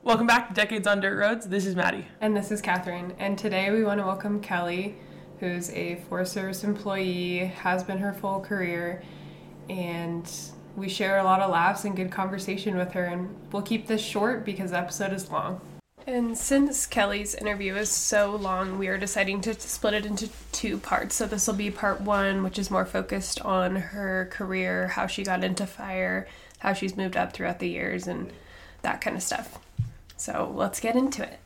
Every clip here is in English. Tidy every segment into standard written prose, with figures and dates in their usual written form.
Welcome back to Decades on Dirt Roads. This is Maddie. And this is Catherine. And today we want to welcome Kelly, who's a Forest Service employee, has been her full career, and we share a lot of laughs and good conversation with her. And we'll keep this short because the episode is long. And since Kelly's interview is so long, we are deciding to split it into two parts. So this will be part one, which is more focused on her career, how she got into fire, how she's moved up throughout the years, and that kind of stuff. So let's get into it.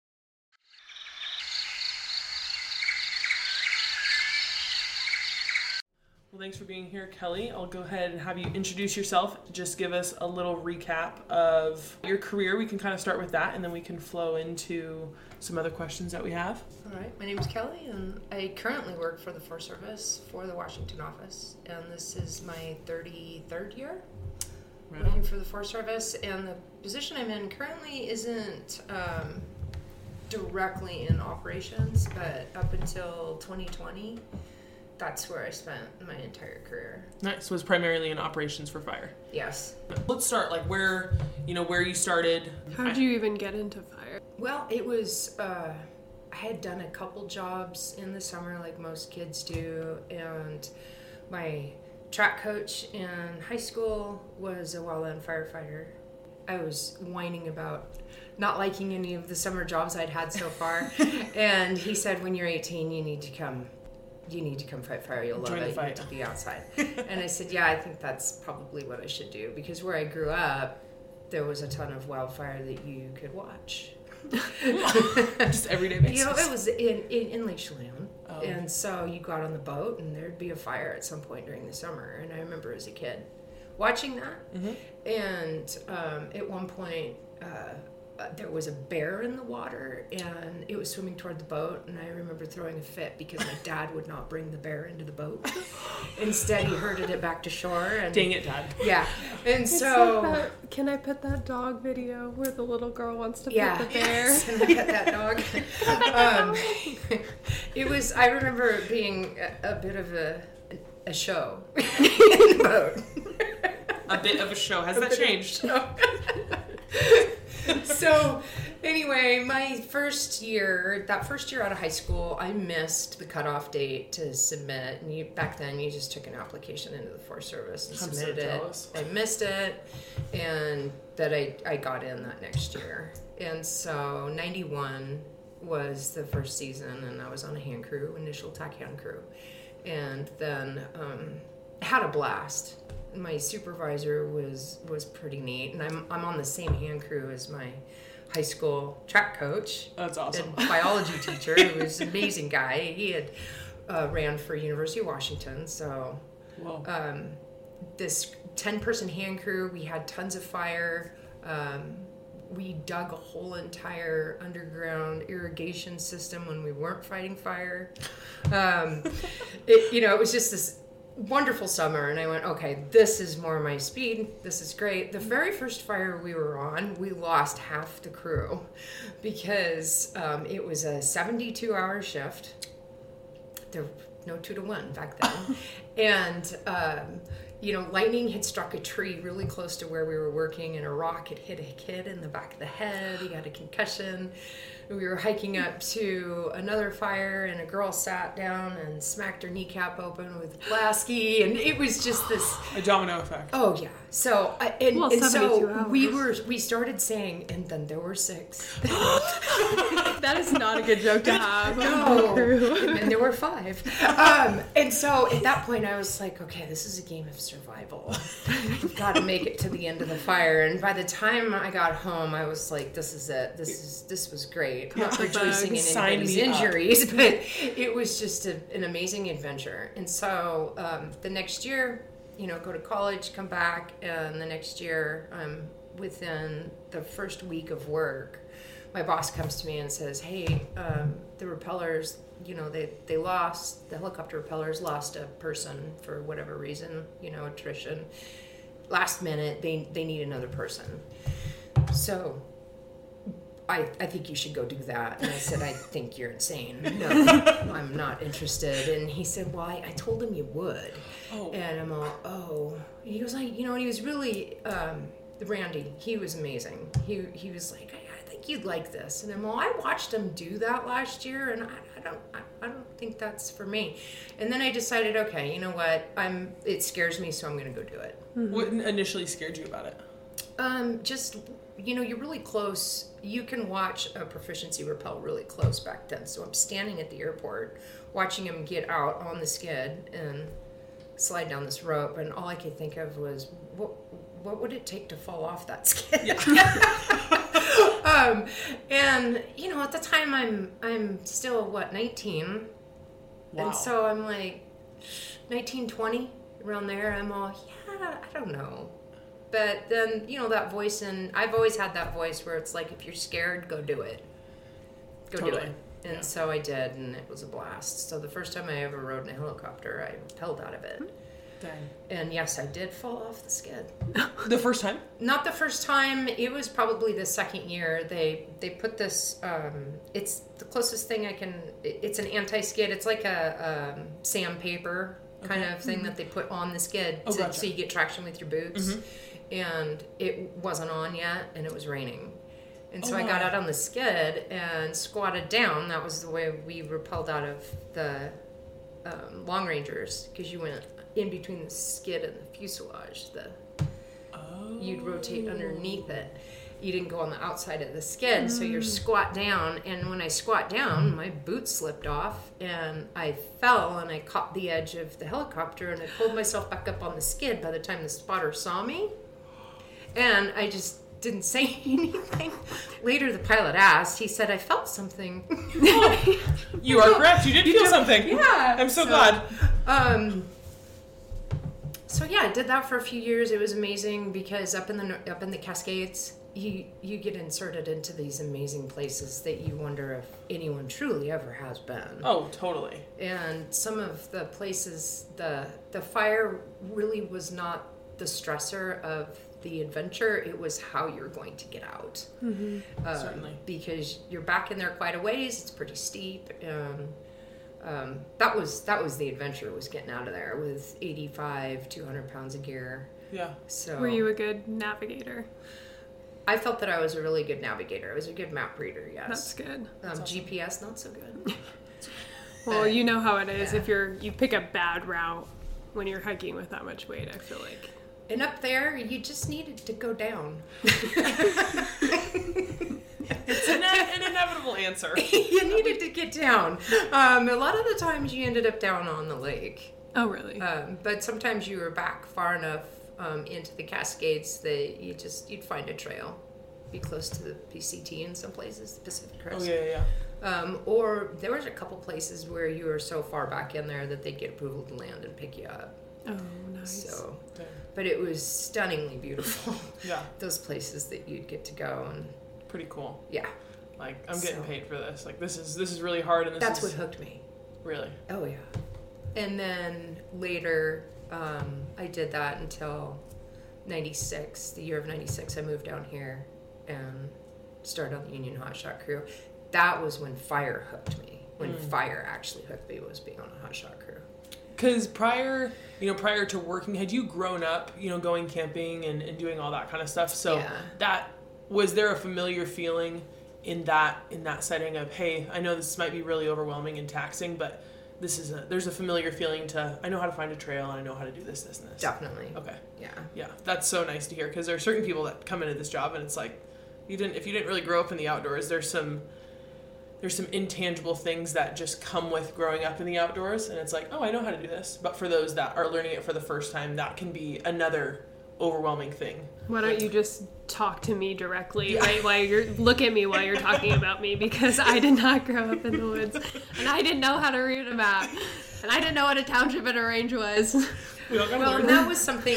Well, thanks for being here, Kelly. I'll go ahead and have you introduce yourself. Just give us a little recap of your career. We can kind of start with that, and then we can flow into some other questions that we have. All right, my name is Kelly, and I currently work for the Forest Service for the Washington office, and this is my 33rd year working for the Forest Service, and the position I'm in currently isn't directly in operations, but up until 2020, that's where I spent my entire career. Nice. So it was primarily in operations for fire. Yes. Let's start where you started. How did you even get into fire? Well, it was, I had done a couple jobs in the summer like most kids do, and my track coach in high school was a wildland firefighter. I was whining about not liking any of the summer jobs I'd had so far, and he said, when you're 18, you need to come fight fire. You'll love it. You need to be outside. And I said, yeah, I think that's probably what I should do, because where I grew up, there was a ton of wildfire that you could watch. Just everyday basis. It was in Lake Chelan. Oh. And so you got on the boat and there'd be a fire at some point during the summer. And I remember as a kid watching that. Mm-hmm. And at one point, there was a bear in the water and it was swimming toward the boat, and I remember throwing a fit because my dad would not bring the bear into the boat. Instead, he herded it back to shore. And dang it, Dad. Yeah. And so... Like that, can I put that dog video where the little girl wants to pet the bear? Yes, and I pet that dog. It was, I remember it being a bit of a show in the boat. A bit of a show. Has that changed? So, anyway, that first year out of high school, I missed the cutoff date to submit. And back then, you just took an application into the Forest Service and submitted it. I missed it, and that I got in that next year. And so, 91 was the first season, and I was on a hand crew, initial TAC hand crew. And then had a blast. My supervisor was pretty neat, and I'm on the same hand crew as my high school track coach. That's awesome. And biology teacher, who was an amazing guy. He had ran for University of Washington, so this 10-person hand crew, we had tons of fire. We dug a whole entire underground irrigation system when we weren't fighting fire. It was just this wonderful summer, and I went, okay, this is more my speed. This is great. The very first fire we were on, we lost half the crew because it was a 72-hour shift. There were no 2-to-1 back then. And, lightning had struck a tree really close to where we were working, and a rock had hit a kid in the back of the head. He got a concussion. We were hiking up to another fire, and a girl sat down and smacked her kneecap open with Pulaski, and it was just this... A domino effect. Oh, yeah. So, we started saying, and then there were 6. That is not a good joke to have. No. And then there were 5. And so, at that point, I was like, okay, this is a game of survival. We've got to make it to the end of the fire. And by the time I got home, I was like, this is it. This was great. I'm not rejoicing in anybody's injuries, but it was just an amazing adventure. And so the next year, go to college, come back, and the next year, within the first week of work, my boss comes to me and says, hey, the repellers, the helicopter repellers lost a person for whatever reason, attrition. Last minute, they need another person. So I think you should go do that. And I said, I think you're insane. No, I'm not interested. And he said, well, I told him you would. Oh. And I'm all, oh. And he was like, and he was really, Randy, he was amazing. He was like, think you'd like this. And I'm all, I watched them do that last year, and I don't think that's for me. And then I decided, okay, you know what? It scares me, so I'm going to go do it. What initially scared you about it? Just, you're really close. You can watch a proficiency rappel really close back then. So I'm standing at the airport watching him get out on the skid and slide down this rope, and all I could think of was, what would it take to fall off that skid? Yeah. And at the time I'm still 19, wow. And so I'm like 19, 20, around there. I'm all, I don't know. But then that voice, and I've always had that voice where it's like, if you're scared, go do it. Go do it. And so I did, and it was a blast. So the first time I ever rode in a helicopter, I rappelled out of it. Dang. And yes, I did fall off the skid. The first time? Not the first time. It was probably the second year. They put this, it's the closest thing I can, it's an anti-skid. It's like a sandpaper kind of thing that they put on the skid gotcha. So you get traction with your boots. And it wasn't on yet, and it was raining. And so I got out on the skid and squatted down. That was the way we rappelled out of the Long Rangers, because you went in between the skid and the fuselage. You'd rotate underneath it. You didn't go on the outside of the skid, so you're squat down. And when I squat down, my boot slipped off, and I fell, and I caught the edge of the helicopter, and I pulled myself back up on the skid by the time the spotter saw me. And I just didn't say anything. Later, the pilot asked. He said, I felt something. You are correct. You did feel something. Yeah. I'm so glad. So yeah, I did that for a few years. It was amazing because up in the Cascades, you get inserted into these amazing places that you wonder if anyone truly ever has been. Oh, totally. And some of the places, the fire really was not the stressor of the adventure. It was how you're going to get out. Certainly. Because you're back in there quite a ways. It's pretty steep. That was the adventure, was getting out of there with 200 pounds of gear. Yeah. So were you a good navigator? I felt that I was a really good navigator. I was a good map reader, yes. That's good. Awesome. GPS, not so good. Well, you know how it is. Yeah. If you pick a bad route when you're hiking with that much weight, I feel like. And up there, you just needed to go down. It's an inevitable answer. You needed to get down. A lot of the times you ended up down on the lake. Oh, really? But sometimes you were back far enough into the Cascades that you'd find a trail. Be close to the PCT in some places, the Pacific Crest. Oh, yeah. Or there was a couple places where you were so far back in there that they'd get approval to land and pick you up. Oh, nice. So, but it was stunningly beautiful. Yeah. Those places that you'd get to go, and pretty cool. Yeah. Like, I'm getting paid for this. Like, this is really hard, and that's what hooked me. Really? Oh yeah. And then later, I did that until 96. The year of 96, I moved down here and started on the Union Hotshot crew. That was when fire hooked me. When fire actually hooked me was being on a hotshot crew. Because prior to working, had you grown up, going camping and doing all that kind of stuff? So yeah. Was there a familiar feeling in that setting of, hey, I know this might be really overwhelming and taxing, but there's a familiar feeling to, I know how to find a trail and I know how to do this, this, and this. Definitely. Okay. Yeah. Yeah, that's so nice to hear, because there are certain people that come into this job and it's like, if you didn't really grow up in the outdoors, there's some intangible things that just come with growing up in the outdoors, and it's like, oh, I know how to do this. But for those that are learning it for the first time, that can be another overwhelming thing. Why don't you just talk to me directly look at me while you're talking about me, because I did not grow up in the woods, and I didn't know how to read a map, and I didn't know what a township and a range was. Well, that was something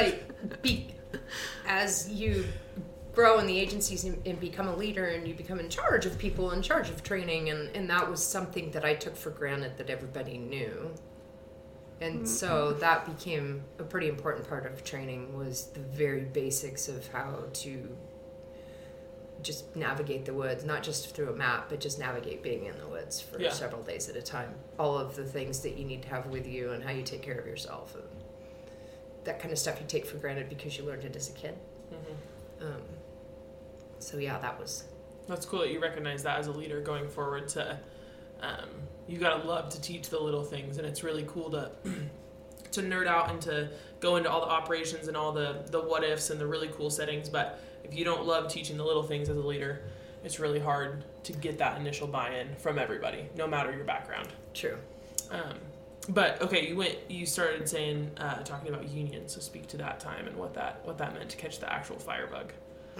as you grow in the agencies and become a leader, and you become in charge of people, in charge of training, and that was something that I took for granted that everybody knew. And so that became a pretty important part of training, was the very basics of how to just navigate the woods, not just through a map, but just navigate being in the woods for several days at a time. All of the things that you need to have with you and how you take care of yourself. And that kind of stuff you take for granted because you learned it as a kid. Mm-hmm. So yeah, that was That's cool that you recognize that as a leader going forward to, you gotta love to teach the little things, and it's really cool to to nerd out and to go into all the operations and all the what ifs and the really cool settings. But if you don't love teaching the little things as a leader, it's really hard to get that initial buy-in from everybody, no matter your background. True. But okay, you started saying talking about unions, so speak to that time and what that meant to catch the actual firebug.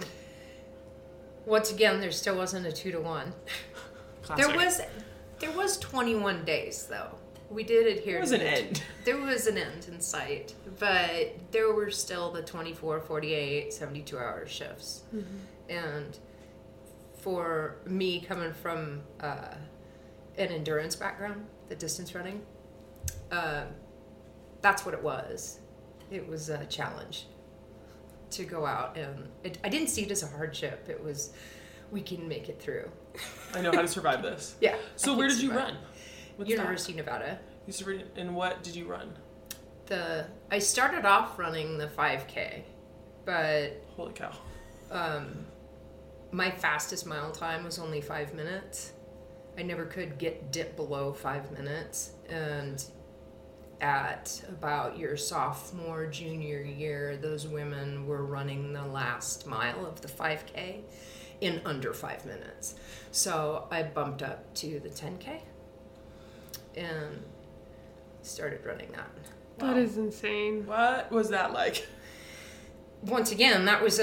Once again, there still wasn't a 2-to-1. Classic. There was 21 days though. We did adhere. There was an end. There was an end in sight, but there were still the 24, 48, 72-hour shifts. Mm-hmm. And for me, coming from an endurance background, the distance running, that's what it was. It was a challenge to go out, and I didn't see it as a hardship. It was, we can make it through. I know how to survive this. Yeah. So where did you run? What's University of Nevada. And what did you run? I started off running the 5K, but holy cow. My fastest mile time was only 5 minutes. I never could dip below 5 minutes, and at about your sophomore, junior year, those women were running the last mile of the 5K in under 5 minutes. So I bumped up to the 10K and started running that. Wow. That is insane. What was that like? Once again,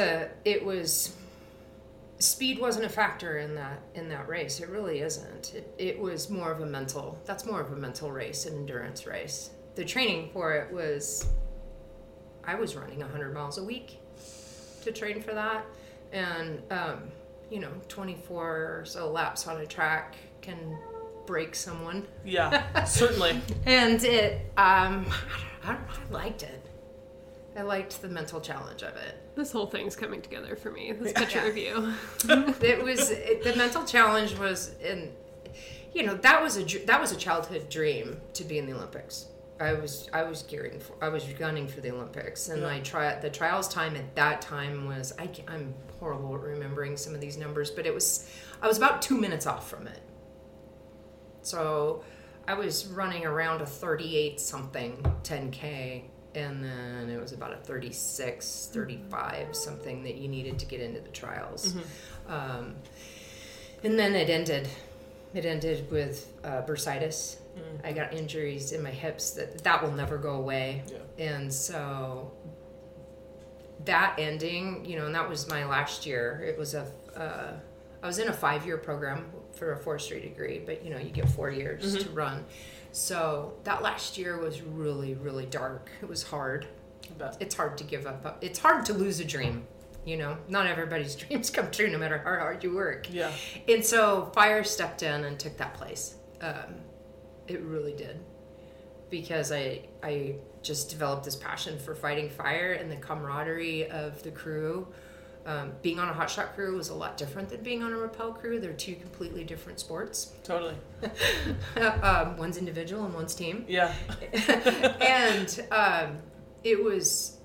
speed wasn't a factor in that race. It really isn't. It was more of a mental race, an endurance race. The training for it was, I was running 100 miles a week to train for that. And, 24 or so laps on a track can break someone. Yeah, certainly. And I liked it. I liked the mental challenge of it. This whole thing's coming together for me. This picture of you. The mental challenge was, that was a childhood dream to be in the Olympics. I was gunning for the Olympics, and the trials time at that time was, I'm horrible at remembering some of these numbers, but I was about 2 minutes off from it. So I was running around a 38 something 10K, and then it was about a 36, 35 something that you needed to get into the trials. Mm-hmm. And then it ended with bursitis. I got injuries in my hips that will never go away. Yeah. And so that ending, and that was my last year. It was I was in a 5-year program for a forestry degree, but you get 4 years to run. So that last year was really, really dark. It was hard. It's hard to give up. It's hard to lose a dream. Not everybody's dreams come true no matter how hard you work. Yeah. And so fire stepped in and took that place. It really did. Because I just developed this passion for fighting fire and the camaraderie of the crew. Being on a hotshot crew was a lot different than being on a rappel crew. They're two completely different sports. Totally. One's individual and one's team. Yeah. And it was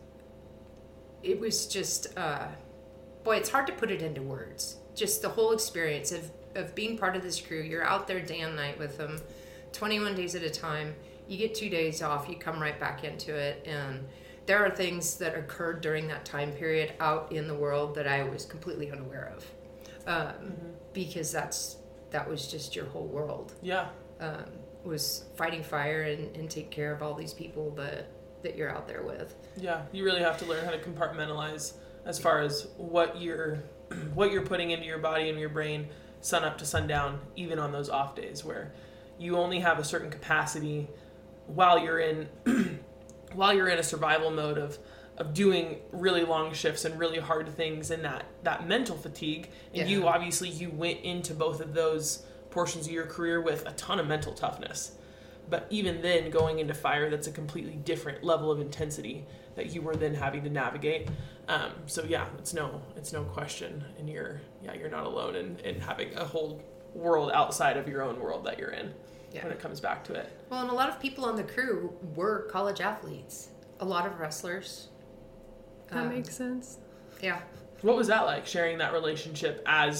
just, it's hard to put it into words. Just the whole experience of being part of this crew. You're out there day and night with them, 21 days at a time. You get 2 days off, you come right back into it, and there are things that occurred during that time period out in the world that I was completely unaware of, because that was just your whole world. Yeah. Was fighting fire and take care of all these people that you're out there with. Yeah, you really have to learn how to compartmentalize as far as what you're putting into your body and your brain sun up to sundown, even on those off days where you only have a certain capacity while you're in a survival mode of doing really long shifts and really hard things, and that mental fatigue. And you went into both of those portions of your career with a ton of mental toughness. But even then, going into fire, that's a completely different level of intensity that you were then having to navigate. So yeah, it's no question, and you're not alone in having a whole world outside of your own world that you're in when it comes back to it. Well, and a lot of people on the crew were college athletes. A lot of wrestlers. That makes sense. Yeah. What was that like, sharing that relationship as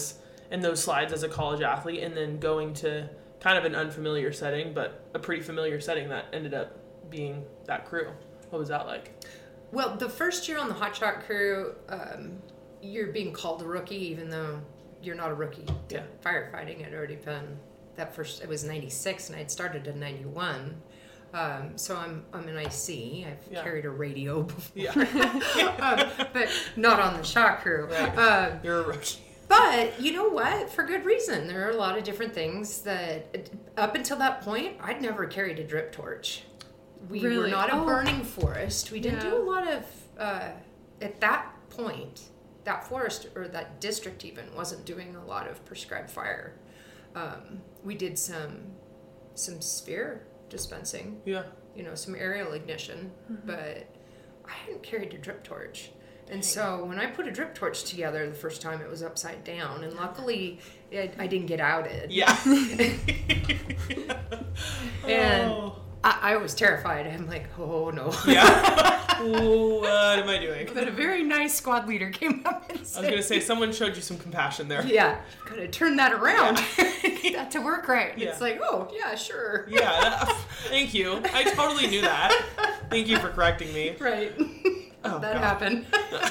in those slides as a college athlete, and then going to kind of an unfamiliar setting, but a pretty familiar setting that ended up being that crew. What was that like? Well, the first year on the Hot Shot crew, you're being called a rookie, even though you're not a rookie. Yeah. Firefighting had already been it was 96, and I'd started in 91. So I'm an IC. I've carried a radio before, but not on the shot crew. Right. You're a rookie. But you know what? For good reason. There are a lot of different things that, up until that point, I'd never carried a drip torch. We were not a burning forest. We didn't do a lot of, at that point, that forest or that district even wasn't doing a lot of prescribed fire. We did some sphere dispensing. Yeah. You know, some aerial ignition, but I hadn't carried a drip torch. And so when I put a drip torch together the first time, it was upside down, and luckily I didn't get outed. Yeah. And I was terrified. I'm like, oh no. Yeah. What am I doing? But a very nice squad leader came up and said, I was going to say, someone showed you some compassion there. Yeah. Gotta turn that around. Get that to work right. Yeah. It's like, oh, yeah, sure. Yeah. Thank you. I totally knew that. Thank you for correcting me. Right. That happened.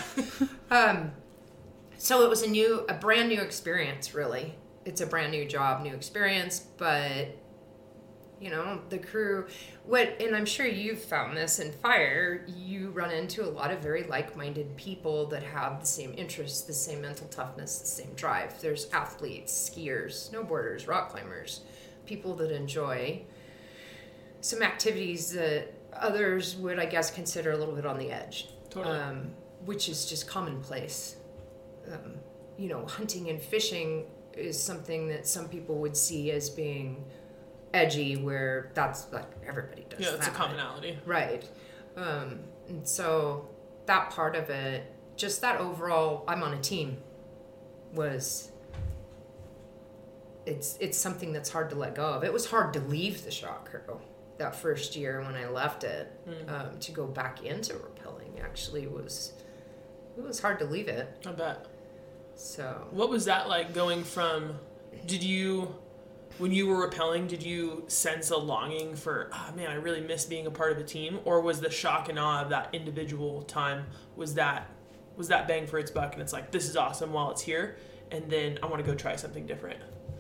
So it was a brand new experience, really. It's a brand new job, new experience, but you know, the crew, and I'm sure you've found this in fire, you run into a lot of very like-minded people that have the same interests, the same mental toughness, the same drive. There's athletes, skiers, snowboarders, rock climbers, people that enjoy some activities that others would, I guess, consider a little bit on the edge. Totally. Which is just commonplace. You know, hunting and fishing is something that some people would see as being edgy, where that's like everybody does. Yeah, it's a commonality. Right. And so that part of it, just that overall, I'm on a team, it's something that's hard to let go of. It was hard to leave the shot crew that first year when I left it. To go back into rappelling actually it was hard to leave it. I bet. So what was that like going from, when you were rappelling, did you sense a longing for, man, I really miss being a part of a team? Or was the shock and awe of that individual time, was that bang for its buck and it's like, this is awesome while it's here, and then I want to go try something different?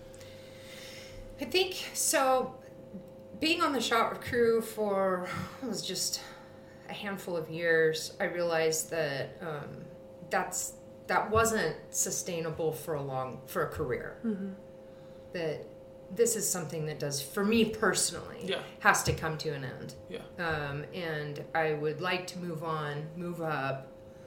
I think so. Being on the shot crew for it was just a handful of years, I realized that that wasn't sustainable for a career. Mm-hmm. That this is something that does, for me personally, has to come to an end. Yeah. And I would like to move on, move up.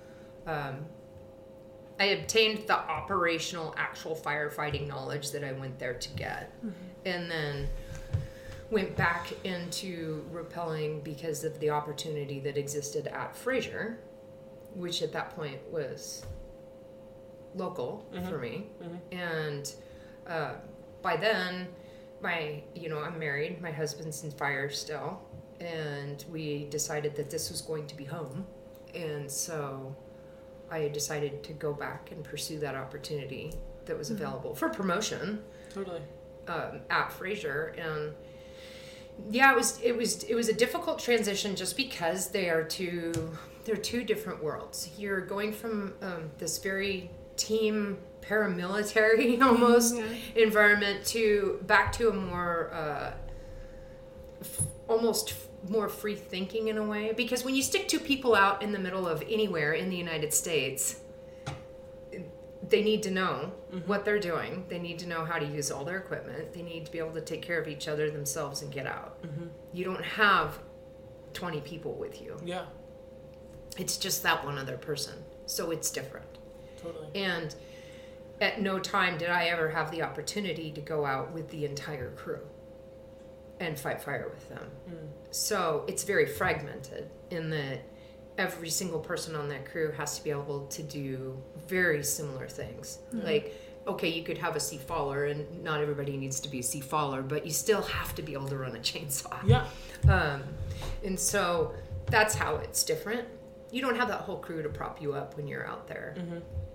I obtained the operational, actual firefighting knowledge that I went there to get. Mm-hmm. And then went back into rappelling because of the opportunity that existed at Fraser, which at that point was local for me. Mm-hmm. And by then, I'm married, my husband's in fire still, and we decided that this was going to be home. And so I decided to go back and pursue that opportunity that was available for promotion. Totally. At Fraser. And yeah, it was a difficult transition just because they're two different worlds. You're going from this very team paramilitary almost environment back to a more almost more free thinking in a way, because when you stick two people out in the middle of anywhere in the United States, they need to know what they're doing. They need to know how to use all their equipment. They need to be able to take care of each other themselves and get out. Mm-hmm. You don't have 20 people with you. Yeah. It's just that one other person. So it's different. Totally. And at no time did I ever have the opportunity to go out with the entire crew and fight fire with them. Mm. So it's very fragmented in that every single person on that crew has to be able to do very similar things. Mm-hmm. Like, okay, you could have a sea-faller, and not everybody needs to be a sea-faller, but you still have to be able to run a chainsaw. Yeah. And so that's how it's different. You don't have that whole crew to prop you up when you're out there. Mm-hmm.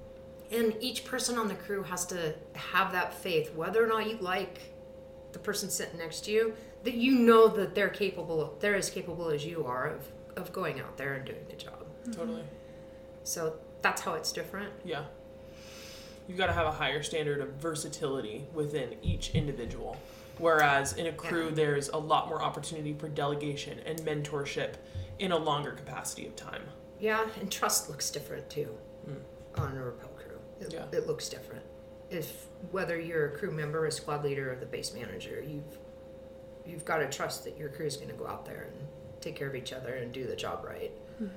And each person on the crew has to have that faith, whether or not you like the person sitting next to you, that you know that they're as capable as you are of going out there and doing the job. Totally. So that's how it's different. Yeah. You've got to have a higher standard of versatility within each individual. Whereas in a crew, there's a lot more opportunity for delegation and mentorship in a longer capacity of time. Yeah, and trust looks different too on a rappel crew. It looks different. Whether you're a crew member, a squad leader, or the base manager, you've got to trust that your crew is going to go out there and take care of each other and do the job right.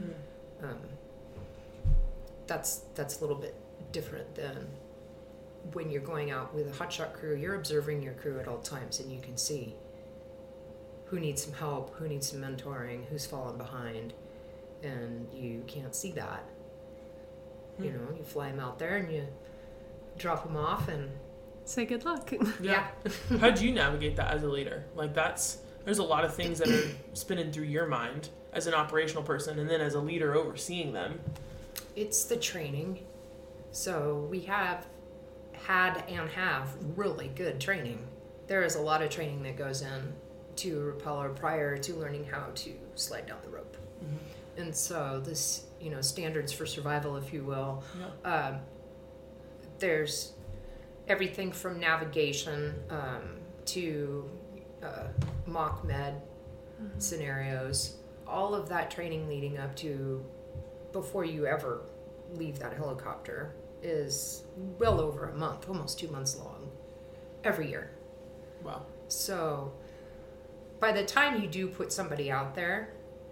That's a little bit different than when you're going out with a hotshot crew. You're observing your crew at all times, and you can see who needs some help, who needs some mentoring, who's fallen behind, and you can't see that. You know, you fly them out there and you drop them off and say good luck. Yeah. How do you navigate that as a leader? Like there's a lot of things that are spinning through your mind as an operational person, and then as a leader overseeing them. It's the training. So we have had and have really good training. There is a lot of training that goes in to a repeller prior to learning how to slide down the rope. And so this, standards for survival, if you will, there's everything from navigation to mock med scenarios, all of that training leading up to before you ever leave that helicopter is well over a month, almost 2 months long, every year. Wow. So by the time you do put somebody out there,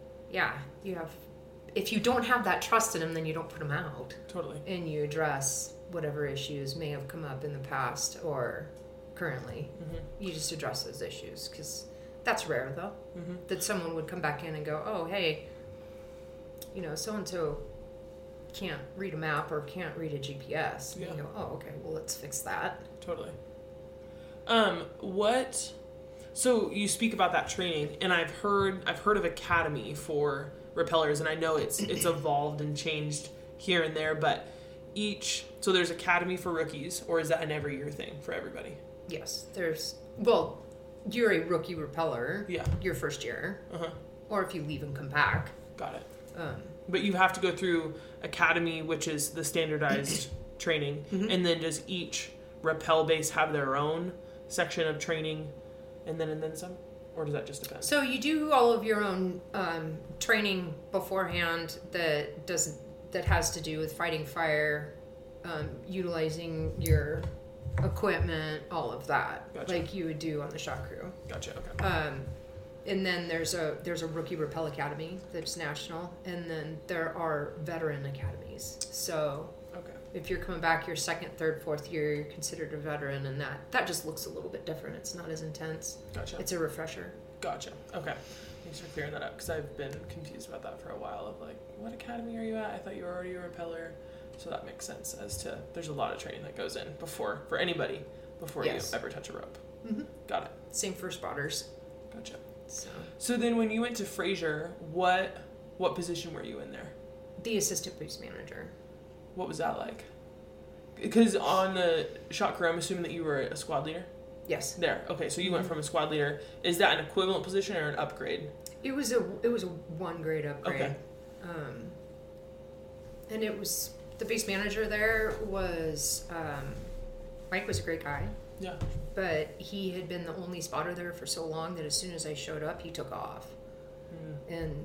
if you don't have that trust in them, then you don't put them out. Totally. And you address whatever issues may have come up in the past or currently. You just address those issues, because that's rare, though, that someone would come back in and go, oh, hey, so-and-so can't read a map or can't read a GPS. And you go, oh, okay, well, let's fix that. Totally. So you speak about that training, and I've heard of Academy for repellers, and I know it's evolved and changed here and there, but so there's Academy for rookies, or is that an every year thing for everybody? Yes, you're a rookie repeller your first year, or if you leave and come back. Got it. But you have to go through Academy, which is the standardized training, and then does each rappel base have their own section of training, and then some, or does that just depend? So you do all of your own training beforehand that has to do with fighting fire, utilizing your equipment, all of that, Gotcha. like you would do on the shot crew. Gotcha. Okay. And then there's a rookie rappel academy that's national, and then there are veteran academies. So if you're coming back your second, third, fourth year, you're considered a veteran, and that just looks a little bit different. It's not as intense. Gotcha. It's a refresher. Gotcha. Okay. Thanks for clearing that up, because I've been confused about that for a while, of like, what academy are you at? I thought you were already a repeller. So that makes sense as to there's a lot of training that goes in for anybody before you ever touch a rope. Got it. Same for spotters. Gotcha. So then when you went to Fraser, what position were you in there? The assistant base manager. What was that like? Because on the shot crew, I'm assuming that you were a squad leader? Yes. There. Okay, so you went from a squad leader. Is that an equivalent position or an upgrade? It was a 1 grade upgrade. Okay. And it was, the base manager there was, Mike was a great guy. Yeah. But he had been the only spotter there for so long that as soon as I showed up, he took off. And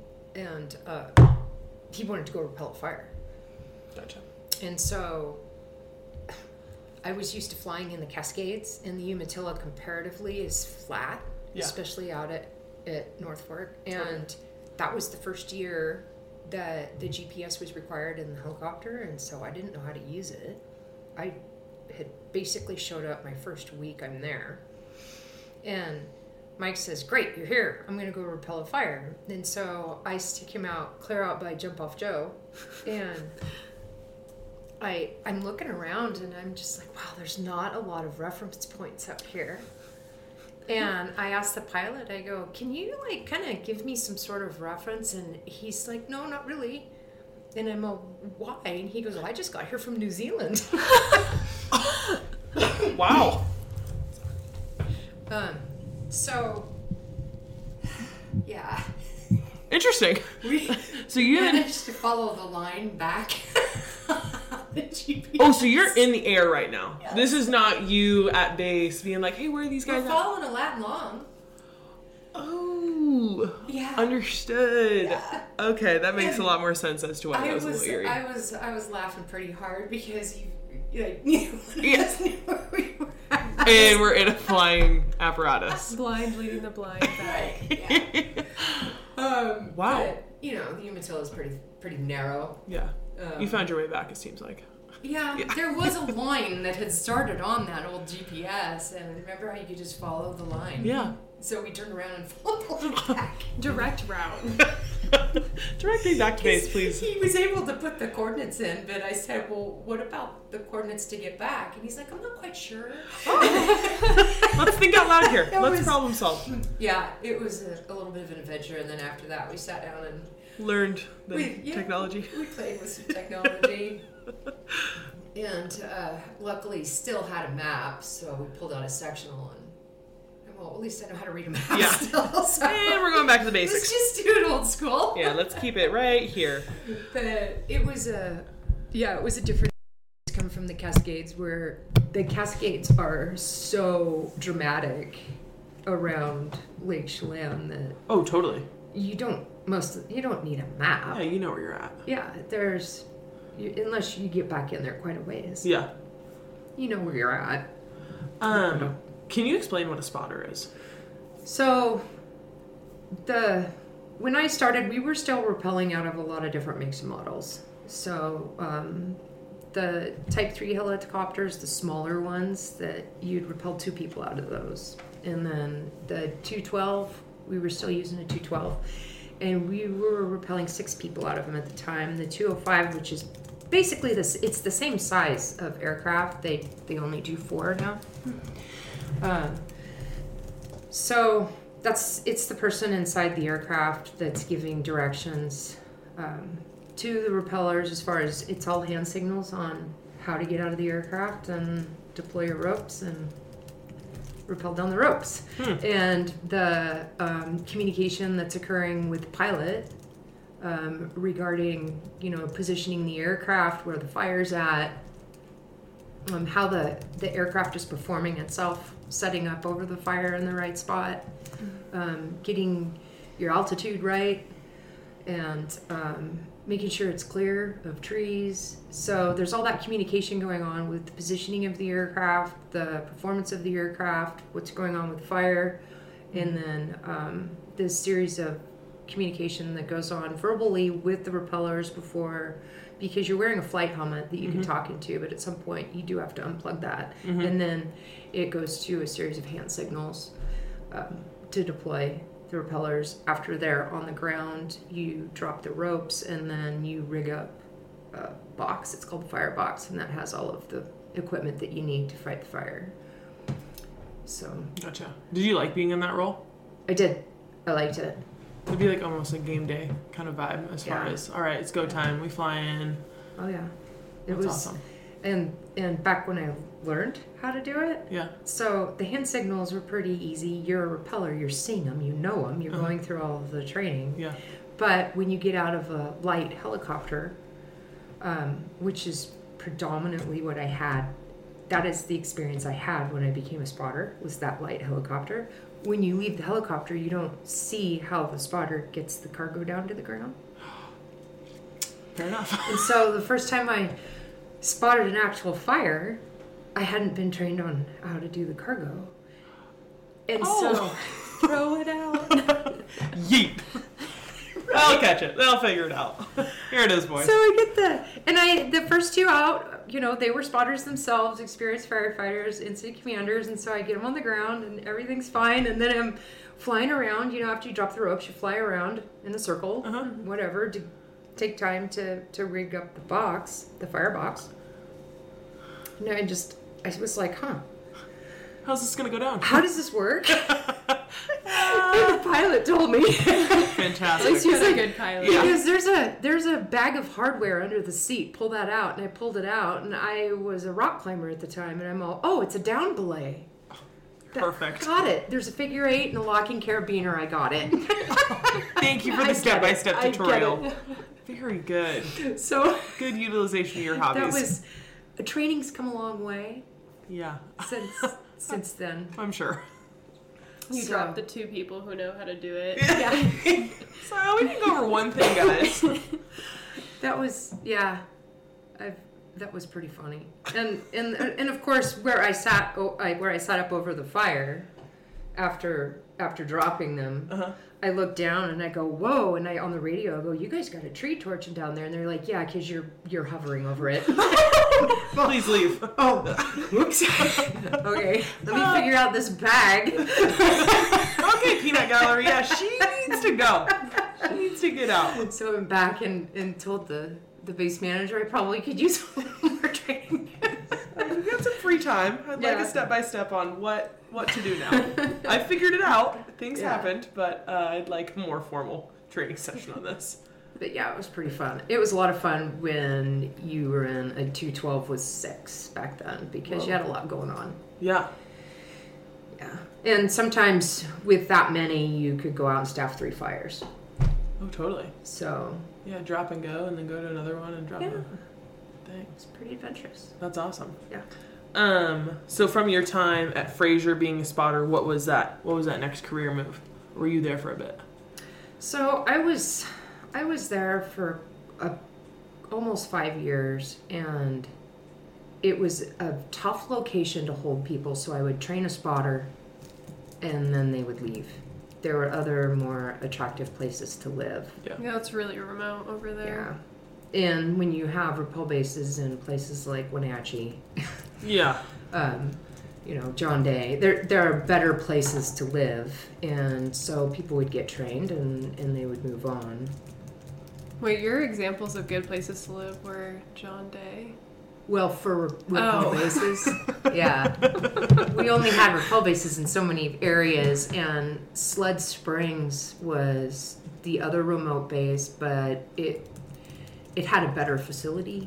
he wanted to go repel a fire. Gotcha. And so I was used to flying in the Cascades, and the Umatilla comparatively is flat, especially out at North Fork. And that was the first year that the GPS was required in the helicopter, and so I didn't know how to use it. I had basically showed up my first week I'm there, and Mike says, great, you're here, I'm gonna go repel a fire. And so I stick him out, clear out by Jump Off Joe, and I'm looking around and I'm just like, wow, there's not a lot of reference points up here. And I asked the pilot, I go, can you like kind of give me some sort of reference? And he's like, no, not really. And I'm why? And he goes, well, I just got here from New Zealand. Wow. So, yeah. Interesting. So you managed to follow the line back. The GPS. Oh, so you're in the air right now. Yes. This is not you at base being like, hey, where are these guys We're at? following a Latin long. Oh. Yeah. Understood. Yeah. Okay, that makes a lot more sense as to why that was a little eerie. I was laughing pretty hard because neither one of us knew where we were at. And we're in a flying apparatus. Blind leading the blind back. Right, yeah. Wow. But, the Umatilla is pretty narrow. Yeah. You found your way back, it seems like. Yeah, there was a line that had started on that old GPS, and remember how you could just follow the line? Yeah. So we turned around and followed the line back. Direct route. Direct me back to base, please. He was able to put the coordinates in, but I said, well, what about the coordinates to get back? And he's like, I'm not quite sure. Let's think out loud here. That Let's was- problem solve. Yeah, it was a little bit of an adventure, and then after that we sat down and Learned the technology. We played with some technology. And luckily still had a map, so we pulled out a sectional and well, at least I know how to read a map Yeah. still. So And we're going back to the let's basics. just do it old school. Yeah, let's keep it right here. But it was a different come from the Cascades, where the Cascades are so dramatic around Lake Chelan that Oh, totally. you don't need a map. Yeah, you know where you're at. Yeah, unless you get back in there quite a ways. Yeah. You know where you're at. Can you explain what a spotter is? So, when I started, we were still rappelling out of a lot of different makes and models. So, the Type 3 helicopters, the smaller ones, that you'd rappel 2 people out of those. And then the 212, we were still using a 212. And we were rappelling 6 people out of them at the time. The 205, which is basically it's the same size of aircraft. They only do 4 now. So it's the person inside the aircraft that's giving directions to the repellers, as far as it's all hand signals on how to get out of the aircraft and deploy your ropes and rappel down the ropes. And the communication that's occurring with the pilot regarding positioning the aircraft, where the fire's at, how the aircraft is performing itself, setting up over the fire in the right spot, getting your altitude right, and making sure it's clear of trees. So there's all that communication going on with the positioning of the aircraft, the performance of the aircraft, what's going on with fire, and then this series of communication that goes on verbally with the repellers before, because you're wearing a flight helmet that you can talk into, but at some point you do have to unplug that. And then it goes to a series of hand signals to deploy the repellers. After they're on the ground, you drop the ropes, and then you rig up a box. It's called the fire box, and that has all of the equipment that you need to fight the fire. So Gotcha. Did you like being in that role? I did. I liked it. It'd be like almost a game day kind of vibe as far Yeah. as, all right, it's go time. We fly in. Oh yeah, it That's was awesome. And back when I learned how to do it, Yeah. so the hand signals were pretty easy. You're a repeller, you're seeing them, you know them, you're going through all of the training. Yeah. But when you get out of a light helicopter, which is predominantly what I had, that is the experience I had when I became a spotter, was that light helicopter. When you leave the helicopter, you don't see how the spotter gets the cargo down to the ground. Fair enough. And so the first time I spotted an actual fire, I hadn't been trained on how to do the cargo. And so Throw it out. Yeet. I'll catch it. They'll figure it out. Here it is, boys. So I get the first 2 out, they were spotters themselves, experienced firefighters, incident commanders, and so I get them on the ground and everything's fine, and then I'm flying around, after you drop the ropes, you fly around in a circle, whatever, to take time to rig up the box, the fire box. And I was like, How's this going to go down? how does this work? the pilot told me. Fantastic. At least he's a good pilot. Yeah. Because there's a bag of hardware under the seat. Pull that out, and I pulled it out, and I was a rock climber at the time, and I'm all, oh, it's a down belay. Perfect. Got it. There's a figure 8 and a locking carabiner. I got it. Thank you for I the get step-by-step it. I get tutorial. it. Very good. So Good utilization of your hobbies. that was training's come a long way Yeah, since then. I'm sure. You So- dropped the 2 people who know how to do it. Yeah. So we can go over one thing, guys. That was that was pretty funny, and of course where I sat up over the fire after dropping them, I look down and I go, whoa, and I on the radio I go, you guys got a tree torching down there, and they're like, yeah, because you're hovering over it. Please leave. Oh, whoops. Okay, let me figure out this bag. Okay, Peanut Gallery. Yeah, she needs to go. She needs to get out. So I went back and told the base manager I probably could use a little more training. We've got some free time. I'd like Yeah. a step-by-step on what to do now. I figured it out. Things Yeah. happened, but I'd like a more formal training session on this. But yeah, it was pretty fun. It was a lot of fun when you were in a 212 with 6 back then, because you had a lot going on. Yeah. Yeah. And sometimes with that many, you could go out and staff 3 fires. Oh, totally. So Yeah, drop and go, and then go to another one and drop. Yeah. Dang, it's pretty adventurous. that's awesome. Yeah. So from your time at Fraser being a spotter, what was that? What was that next career move? Were you there for a bit? So I was there for almost 5 years, and it was a tough location to hold people. So I would train a spotter, and then they would leave. There were other more attractive places to live. Yeah, it's really remote over there. Yeah. And when you have rappel bases in places like Wenatchee, Yeah. John Day, there are better places to live, and so people would get trained and they would move on. Wait, your examples of good places to live were John Day? Well, for rappel Oh. bases, yeah. We only had rappel bases in so many areas, and Sled Springs was the other remote base, but it had a better facility.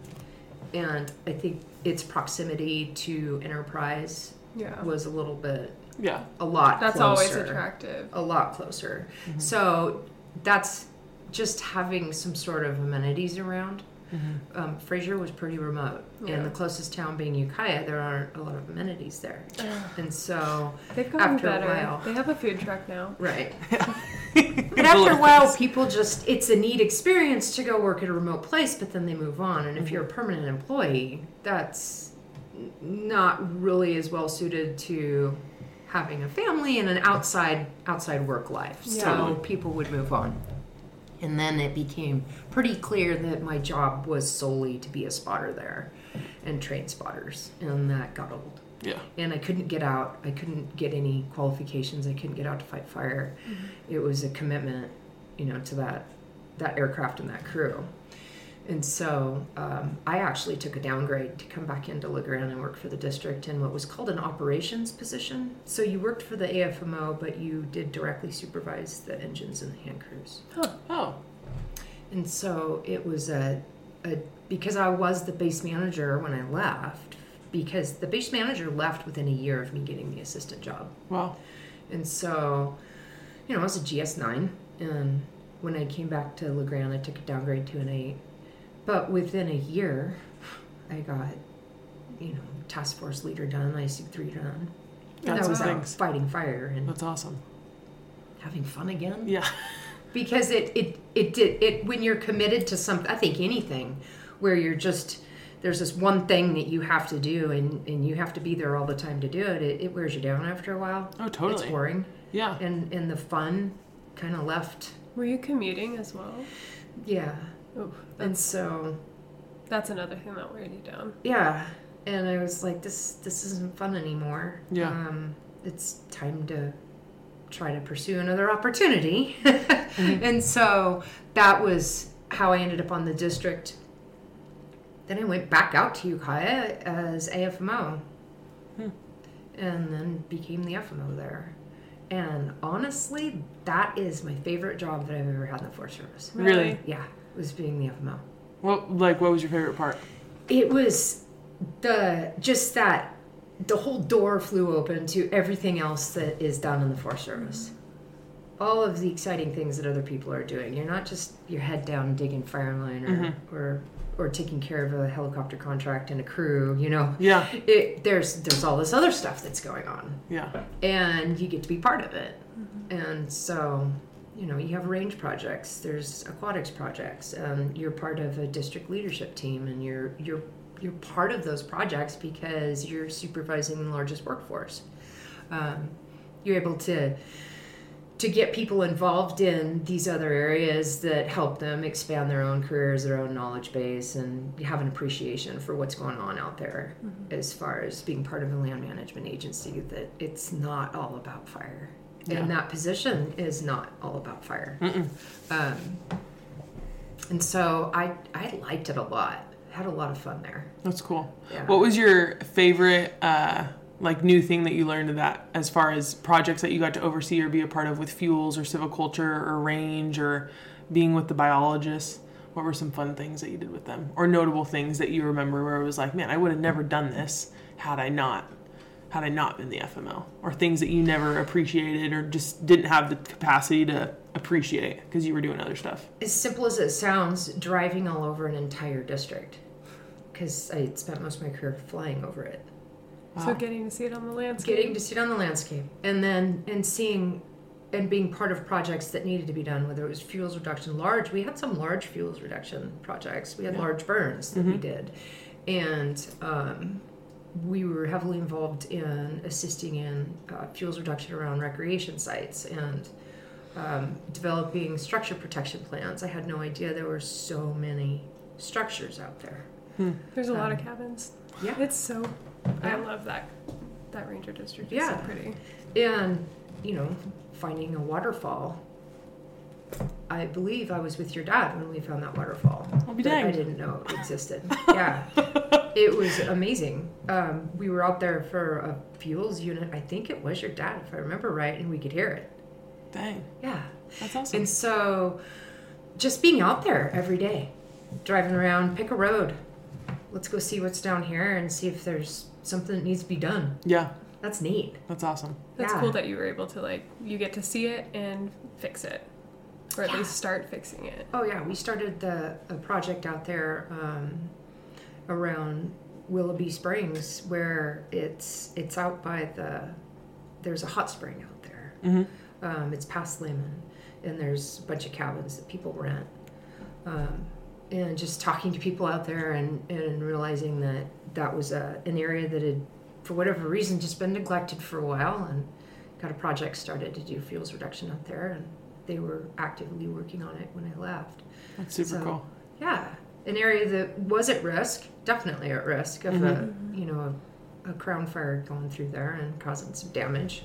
And I think its proximity to Enterprise Yeah. was a little bit, Yeah. a lot That's closer. always attractive. A lot closer. So that's just having some sort of amenities around. Fraser was pretty remote, Yeah. and the closest town being Ukiah, there aren't a lot of amenities there. And so, They've gotten after a better. while- They have a food truck now. right. But after a while, people it's a neat experience to go work at a remote place, but then they move on. And if you're a permanent employee, that's not really as well suited to having a family and an outside work life. Yeah. So people would move on. And then it became pretty clear that my job was solely to be a spotter there and train spotters. And that got old. Yeah. And I couldn't get out. I couldn't get any qualifications. I couldn't get out to fight fire. It was a commitment, to that aircraft and that crew. And so I actually took a downgrade to come back into LeGrand and work for the district in what was called an operations position. So you worked for the AFMO, but you did directly supervise the engines and the hand crews. Oh. And so it was because I was the base manager when I left, because the base manager left within a year of me getting the assistant job. Wow. And so, I was a GS9, and when I came back to LeGrand, I took a downgrade to an 8. But within a year, I got, task force leader done, IC3 done. And That's I was out things. fighting fire and That's awesome. having fun again. Yeah. Because it when you're committed to something, I think anything where you're just, there's this one thing that you have to do and you have to be there all the time to do it, it wears you down after a while. Oh, totally. It's boring. Yeah. And the fun kind of left. Were you commuting as well? Yeah. Ooh, And so, that's another thing that weighed you down. yeah. And I was like, this isn't fun anymore. Yeah. It's time to try to pursue another opportunity. And so that was how I ended up on the district. Then I went back out to Ukiah as AFMO. And then became the FMO there. And honestly, that is my favorite job that I've ever had in the Forest Service. Really? Yeah, was being the FMO. What was your favorite part? It was the whole door flew open to everything else that is done in the Forest Service. All of the exciting things that other people are doing. You're not just your head down digging fire line or taking care of a helicopter contract and a crew, you know. Yeah. There's all this other stuff that's going on. Yeah. And you get to be part of it. And so, you know, you have range projects, there's aquatics projects, and you're part of a district leadership team, and you're part of those projects because you're supervising the largest workforce. You're able to get people involved in these other areas that help them expand their own careers, their own knowledge base, and have an appreciation for what's going on out there as far as being part of a land management agency, that it's not all about fire. Yeah. And that position is not all about fire. And so I liked it a lot. Had a lot of fun there. That's cool. Yeah. What was your favorite new thing that you learned of that, as far as projects that you got to oversee or be a part of with fuels or silviculture or range or being with the biologists? What were some fun things that you did with them, or notable things that you remember where it was like, man, I would have never done this had I not been the FMO, or things that you never appreciated or just didn't have the capacity to appreciate because you were doing other stuff? As simple as it sounds, driving all over an entire district, because I spent most of my career flying over it. Wow. So getting to see it on the landscape. And seeing and being part of projects that needed to be done, whether it was fuels reduction, we had some large fuels reduction projects. We had large burns that we did. And we were heavily involved in assisting in fuels reduction around recreation sites and developing structure protection plans. I had no idea there were so many structures out there. There's a lot of cabins. Yeah. I love that ranger district. It's so pretty. And, you know, finding a waterfall. I believe I was with your dad when we found that waterfall. I'll be that danged. I didn't know it existed. Yeah. It was amazing. We were out there for a fuels unit. I think it was your dad, if I remember right, and we could hear it. Dang. Yeah. That's awesome. And so just being out there every day, driving around, pick a road. Let's go see what's down here and see if there's something that needs to be done. Yeah. That's neat. That's awesome. That's cool that you were able to, you get to see it and fix it. Or at least start fixing it. Oh, yeah. We started a project out there around Willoughby Springs, where it's out by there's a hot spring out there. Mm-hmm. It's past Lehman, and there's a bunch of cabins that people rent. And just talking to people out there and realizing that was an area that had, for whatever reason, just been neglected for a while, and got a project started to do fuels reduction out there, and they were actively working on it when I left. That's super cool. Yeah. An area that was at risk, definitely at risk of a crown fire going through there and causing some damage.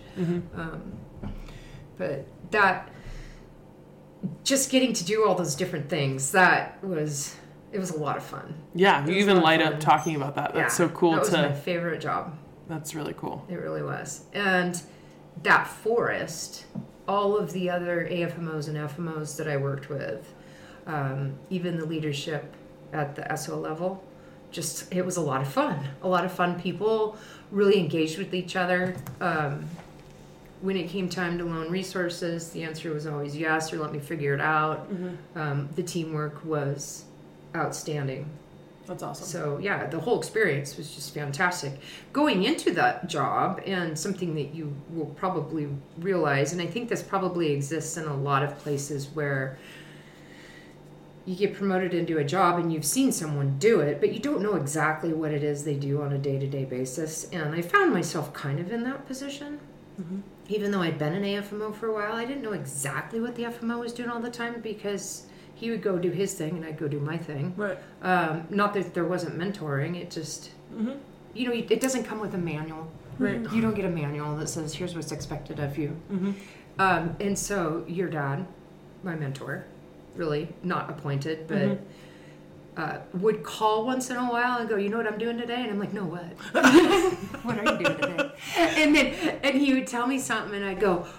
But that, just getting to do all those different things, it was a lot of fun. Yeah, you even light up talking about that. That's so cool. That was my favorite job. That's really cool. It really was. And that forest, all of the other AFMOs and FMOs that I worked with, even the leadership at the SO level, it was a lot of fun. A lot of fun people, really engaged with each other. When it came time to loan resources, the answer was always yes, or let me figure it out. The teamwork was outstanding. That's awesome. So yeah, the whole experience was just fantastic. Going into that job, and something that you will probably realize, and I think this probably exists in a lot of places where you get promoted into a job and you've seen someone do it, but you don't know exactly what it is they do on a day-to-day basis. And I found myself kind of in that position. Even though I'd been an AFMO for a while, I didn't know exactly what the FMO was doing all the time, because he would go do his thing and I'd go do my thing. Right. Not that there wasn't mentoring. It just, it doesn't come with a manual. Right. You don't get a manual that says, here's what's expected of you. And so your dad, my mentor, really not appointed, but would call once in a while and go, you know what I'm doing today? And I'm like, no, what? What are you doing today? And he would tell me something and I'd go,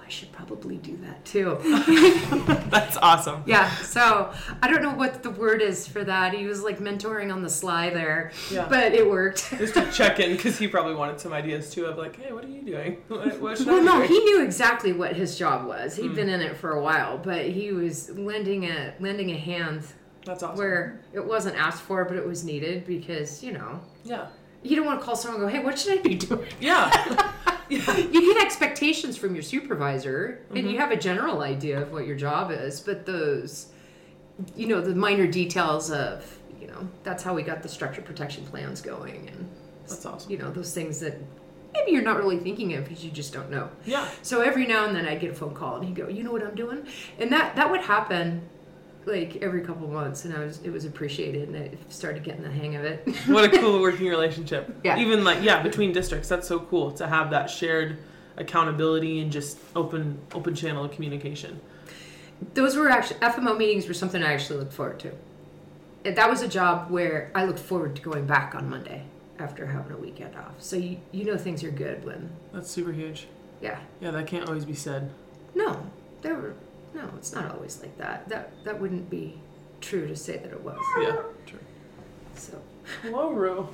I should probably do that too. That's awesome. Yeah, so I don't know what the word is for that. He was like mentoring on the sly there, but it worked. Just to check in, because he probably wanted some ideas too of like, hey, what are you doing? What should I Well, be no, doing? he knew exactly what his job was. He'd been in it for a while, but he was lending a hand. That's awesome. Where it wasn't asked for, but it was needed because, you know. Yeah. You don't want to call someone and go, hey, what should I be doing? Yeah. You get expectations from your supervisor, and you have a general idea of what your job is, but those, you know, the minor details of, you know, that's how we got the structure protection plans going. And That's awesome. You know, those things that maybe you're not really thinking of because you just don't know. Yeah. So every now and then I'd get a phone call, and he'd go, you know what I'm doing? And that would happen like every couple of months, and it was appreciated, and I started getting the hang of it. What a cool working relationship. Yeah. Even like, between districts, that's so cool to have that shared accountability and just open channel of communication. Those were actually, FMO meetings were something I actually looked forward to. And that was a job where I looked forward to going back on Monday after having a weekend off. So you know things are good when... That's super huge. Yeah. Yeah, that can't always be said. No, it's not always like that. That wouldn't be true to say that it was. Yeah, true. So. Hello, Rue.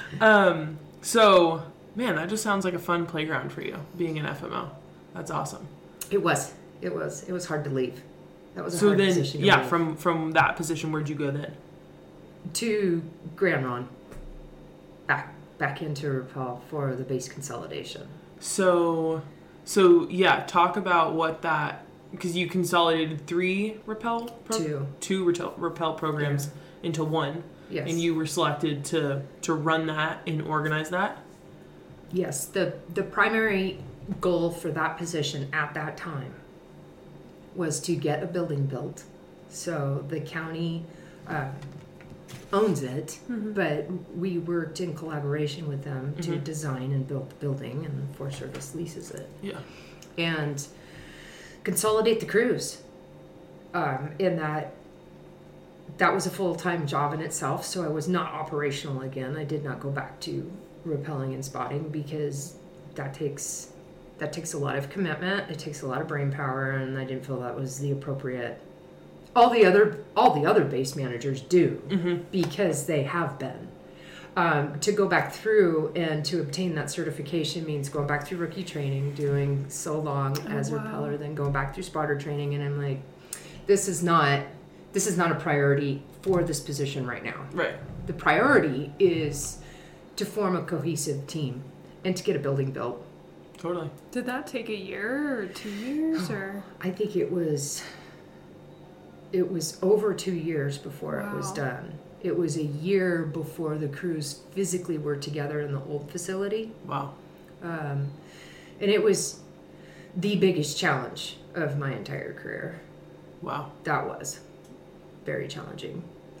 So, man, that just sounds like a fun playground for you, being an FMO. That's awesome. It was hard to leave. That was a hard position to leave. from that position, where'd you go then? To Grand Ron. Back into Rappel for the base consolidation. So yeah, talk about what that, because you consolidated two Rappel programs into one. Yes. And you were selected to run that and organize that? Yes. The primary goal for that position at that time was to get a building built. So the county owns it, but we worked in collaboration with them to design and build the building, and the Forest Service leases it. Yeah. And consolidate the crews. In that was a full-time job in itself, so I was not operational again. I did not go back to rappelling and spotting because that takes a lot of commitment. It takes a lot of brain power, and I didn't feel that was the appropriate. All the other base managers do because they have been. To go back through and to obtain that certification means going back through rookie training, doing so long as a rappeller, then going back through spotter training, and I'm like, this is not a priority for this position right now. Right. The priority is to form a cohesive team and to get a building built. Totally. Did that take a year or 2 years or? I think it was over 2 years before it was done. It was a year before the crews physically were together in the old facility. Wow. And it was the biggest challenge of my entire career. Wow. That was very challenging.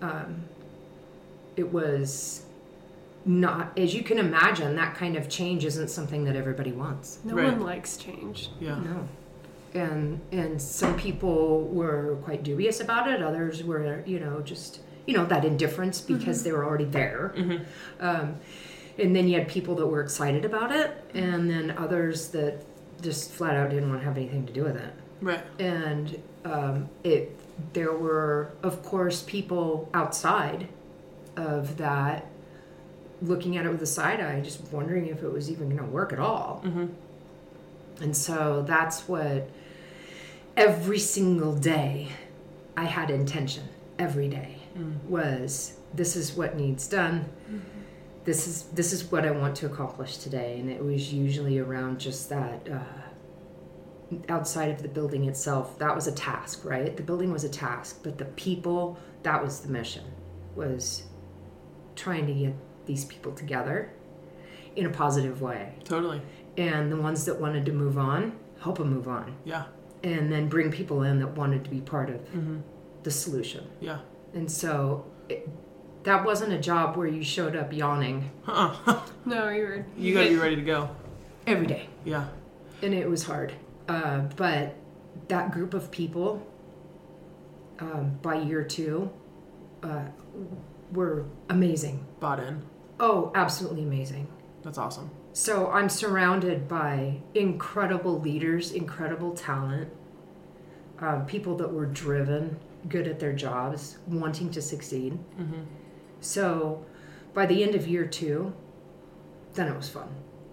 It was not, as you can imagine, that kind of change isn't something that everybody wants. No one likes change. Yeah. No. And some people were quite dubious about it. Others were, just, that indifference because they were already there. And then you had people that were excited about it, and then others that just flat out didn't want to have anything to do with it. Right. And there were, of course, people outside of that looking at it with a side eye, just wondering if it was even going to work at all. And so that's what every single day I had intention. Every day was, this is what needs done. This is what I want to accomplish today. And it was usually around just that. Outside of the building itself, that was a task, right? The building was a task, but the people, that was the mission, was trying to get these people together in a positive way. Totally. And the ones that wanted to move on, help them move on. Yeah. And then bring people in that wanted to be part of the solution. Yeah. And so that wasn't a job where you showed up yawning. No, you got to be ready to go. Every day. Yeah. And it was hard. But that group of people, by year 2, were amazing. Bought in. Oh, absolutely amazing. That's awesome. So I'm surrounded by incredible leaders, incredible talent, people that were driven, good at their jobs, wanting to succeed. Mm-hmm. So by the end of year 2, then it was fun.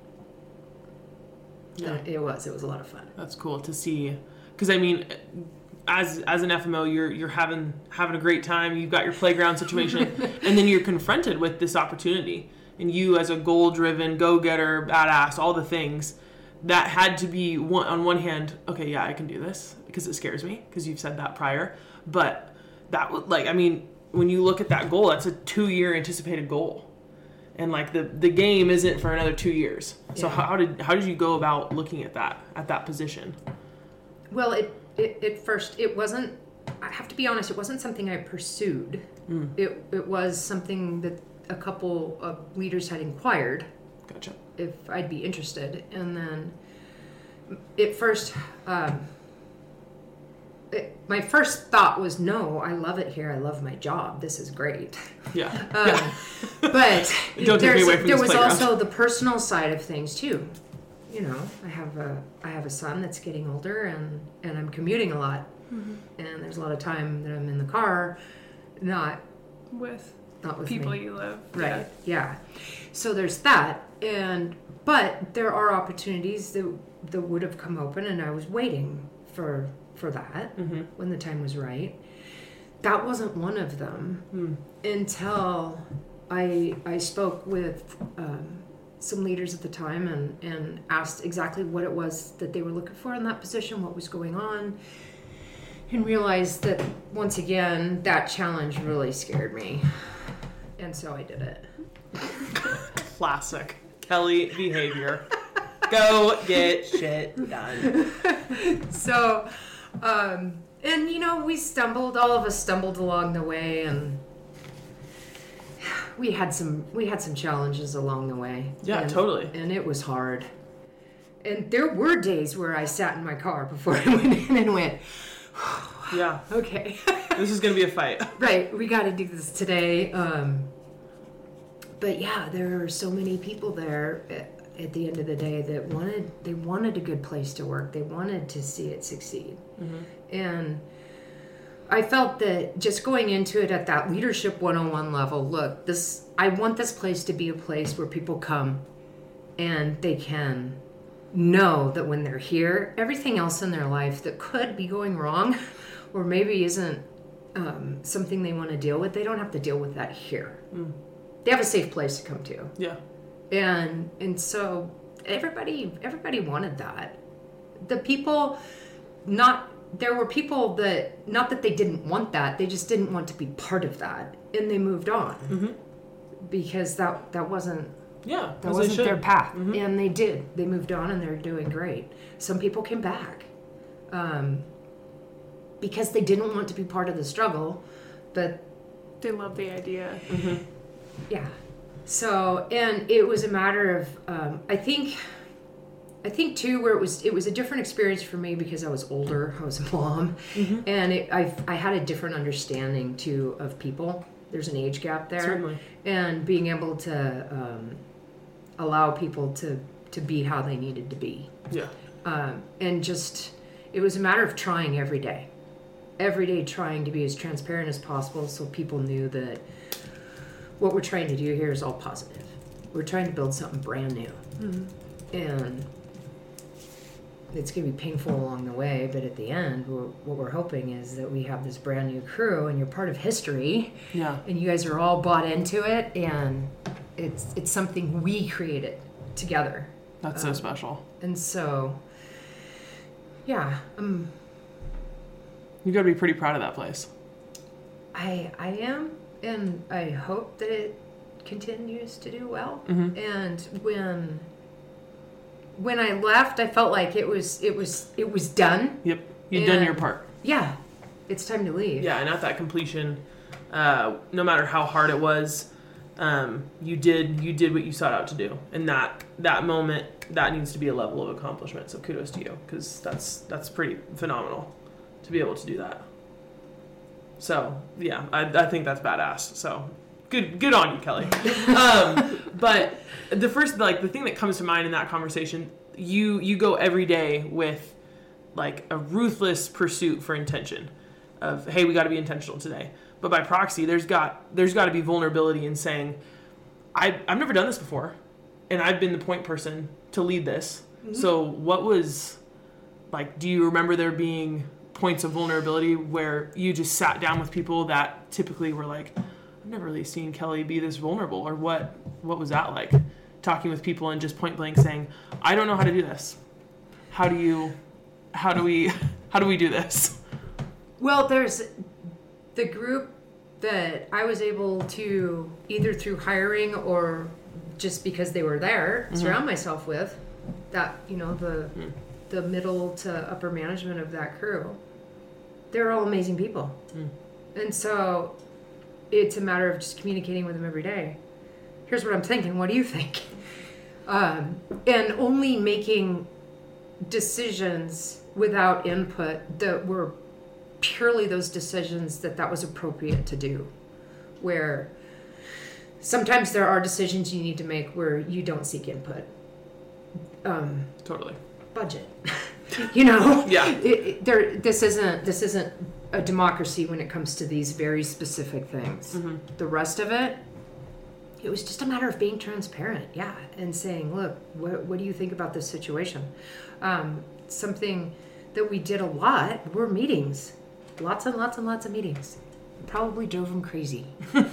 Yeah. It was a lot of fun. That's cool to see. Because, I mean, as an FMO, you're having a great time. You've got your playground situation. And then you're confronted with this opportunity. And you, as a goal-driven, go-getter, badass, all the things, that had to be, on one hand, okay, yeah, I can do this because it scares me, because you've said that prior. But that, when you look at that goal, that's a 2-year anticipated goal. And, the game isn't for another 2 years. So how did you go about looking at that position? Well, at first, it wasn't, I have to be honest, it wasn't something I pursued. It was something that a couple of leaders had inquired. Gotcha. If I'd be interested. And then at first, my first thought was, no, I love it here. I love my job. This is great. Yeah. But Don't take me away from there this was playground. Also the personal side of things too. You know, I have a son that's getting older, and I'm commuting a lot. Mm-hmm. And there's a lot of time that I'm in the car, not with people me. you live. Right. Yeah. So there's that, but there are opportunities that would have come open, and I was waiting for that when the time was right. That wasn't one of them until I spoke with some leaders at the time and asked exactly what it was that they were looking for in that position, what was going on, and realized that once again that challenge really scared me, and so I did it. Classic Kelly behavior. Go get shit done. So, and all of us stumbled along the way, and we had some challenges along the way. Yeah, totally. And it was hard. And there were days where I sat in my car before I went in and went, yeah, okay. This is going to be a fight. Right, we got to do this today. But yeah, there are so many people there at the end of the day that wanted a good place to work. They wanted to see it succeed. Mm-hmm. And I felt that just going into it at that leadership 101 level, look, I want this place to be a place where people come and they can know that when they're here, everything else in their life that could be going wrong or maybe isn't something they want to deal with, they don't have to deal with that here. They have a safe place to come to. Yeah. And so everybody wanted that. The people, there were people that, not that they didn't want that, they just didn't want to be part of that, and they moved on because that wasn't their path, and they did. They moved on, and they're doing great. Some people came back because they didn't want to be part of the struggle, but they love the idea. Yeah. So, and it was a matter of, I think too, where it was a different experience for me because I was older, I was a mom, and I had a different understanding too of people. There's an age gap there. Certainly. And being able to allow people to be how they needed to be. Yeah. And just, it was a matter of trying every day trying to be as transparent as possible so people knew that what we're trying to do here is all positive. We're trying to build something brand new. And it's going to be painful along the way, but at the end, what we're hoping is that we have this brand new crew, and you're part of history. Yeah. And you guys are all bought into it, and it's something we created together. That's so special. And so, yeah. You got to be pretty proud of that place. I am, and I hope that it continues to do well. And when I left, I felt like it was done. Yep, you've done your part. Yeah, it's time to leave. Yeah, and at that completion, no matter how hard it was, you did what you sought out to do, and that moment, that needs to be a level of accomplishment. So kudos to you, because that's pretty phenomenal to be able to do that. So yeah, I think that's badass. So Good on you, Kelly. But the thing that comes to mind in that conversation, you go every day with like a ruthless pursuit for intention of, hey, we got to be intentional today. But by proxy, there's got to be vulnerability in saying, I've never done this before, and I've been the point person to lead this. Mm-hmm. So what was, like, do you remember there being points of vulnerability where you just sat down with people that typically were like, I've never really seen Kelly be this vulnerable, or what was that like? Talking with people and just point blank saying, I don't know how to do this. How do we do this? Well, there's the group that I was able to, either through hiring or just because they were there, surround myself with, that, the middle to upper management of that crew. They're all amazing people. And so it's a matter of just communicating with them every day. Here's what I'm thinking. What do you think? And only making decisions without input that were purely those decisions that was appropriate to do. Where sometimes there are decisions you need to make where you don't seek input. Totally. Budget. Yeah. This isn't a democracy when it comes to these very specific things. Mm-hmm. The rest of it was just a matter of being transparent, and saying, look, what do you think about this situation? Something that we did a lot were meetings. Lots and lots and lots of meetings. Probably drove them crazy.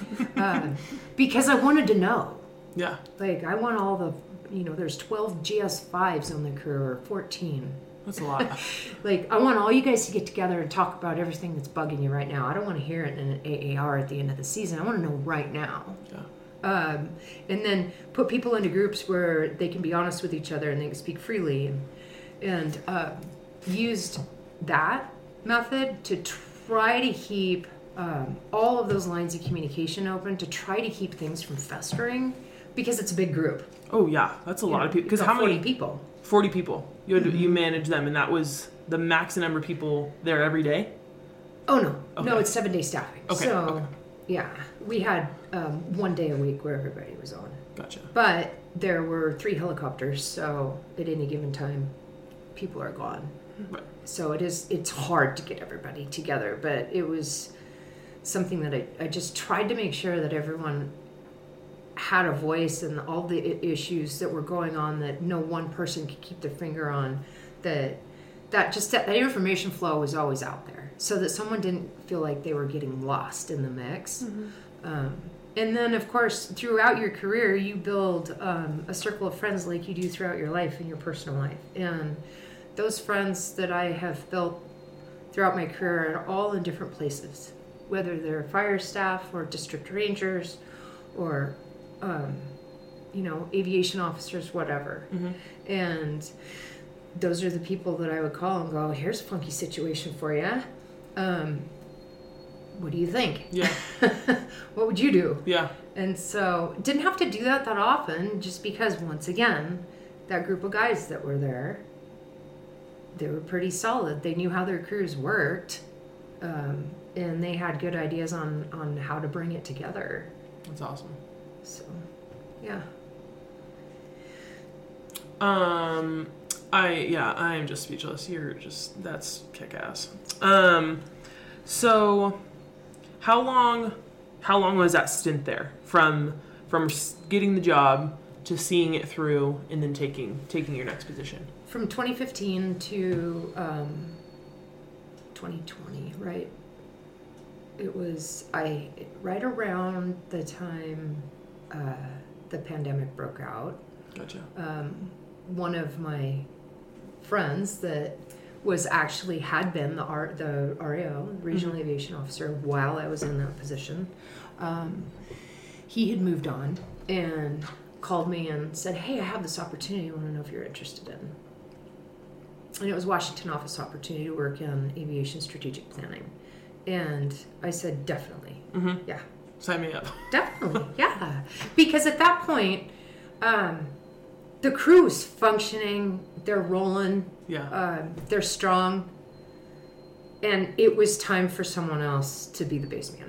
Because I wanted to know. Yeah. Like, I want all the, there's 12 GS5s on the crew, or 14. That's a lot. Like, I want all you guys to get together and talk about everything that's bugging you right now. I don't want to hear it in an AAR at the end of the season. I want to know right now. Yeah. And then put people into groups where they can be honest with each other and they can speak freely, and used that method to try to keep all of those lines of communication open, to try to keep things from festering, because it's a big group. Oh yeah, that's a lot of people. Because how 40 many people? 40 people. You manage them, and that was the max number of people there every day? Oh no, okay. No, it's 7-day staffing. Okay. So okay. Yeah, we had 1 day a week where everybody was on. Gotcha. But there were 3 helicopters, so at any given time, people are gone. Right. So it's hard to get everybody together, but it was something that I just tried to make sure that everyone had a voice, and all the issues that were going on that no one person could keep their finger on, that information flow was always out there, so that someone didn't feel like they were getting lost in the mix. Mm-hmm. And then, of course, throughout your career, you build a circle of friends like you do throughout your life and your personal life. And those friends that I have built throughout my career are all in different places, whether they're fire staff or district rangers or, aviation officers, whatever. Mm-hmm. And those are the people that I would call and go, here's a funky situation for you. What do you think? Yeah. What would you do? Yeah. And so didn't have to do that often, just because, once again, that group of guys that were there, they were pretty solid. They knew how their crews worked, and they had good ideas on how to bring it together. That's awesome. So, yeah. I am just speechless. That's kick-ass. So how long was that stint there from getting the job to seeing it through and then taking your next position? From 2015 to 2020, right? It was right around the time the pandemic broke out. Gotcha. One of my friends that had been the RAO, Regional mm-hmm. Aviation Officer, while I was in that position, he had moved on and called me and said, hey, I have this opportunity. I want to know if you're interested in. And it was Washington office opportunity to work in aviation strategic planning. And I said, definitely. Mm-hmm. Yeah. Sign me up. Definitely, yeah. Because at that point, the crew's functioning, they're rolling, they're strong, and it was time for someone else to be the base manager.